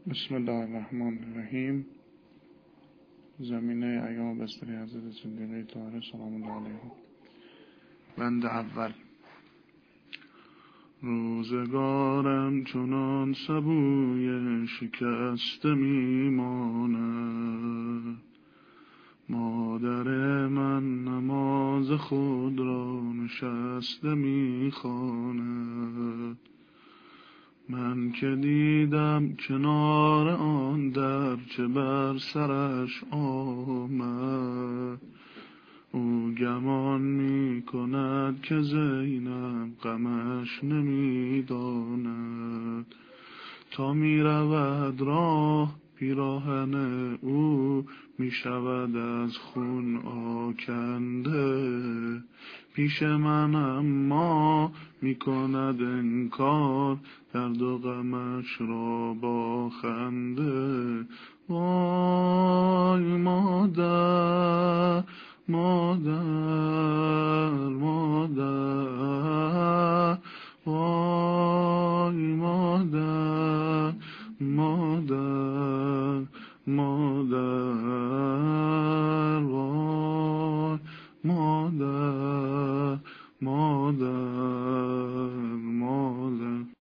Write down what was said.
بسم الله الرحمن الرحیم. زمینه ایام بستری حضرت صدیقه طاهره سلام الله علیهم. بند اول. روزگارم چنان سبوی شکسته میماند، مادر من نماز خود را نشسته میخواند. من که دیدم کنار آن در چه بر سرش آمد، او گمان می کند که زینب غمش نمی داند. تا می رود راه پیراهن او می شود از خون آکنده، پیش من اما می کند انکار درد و غمش را با خنده. وای مادر مادر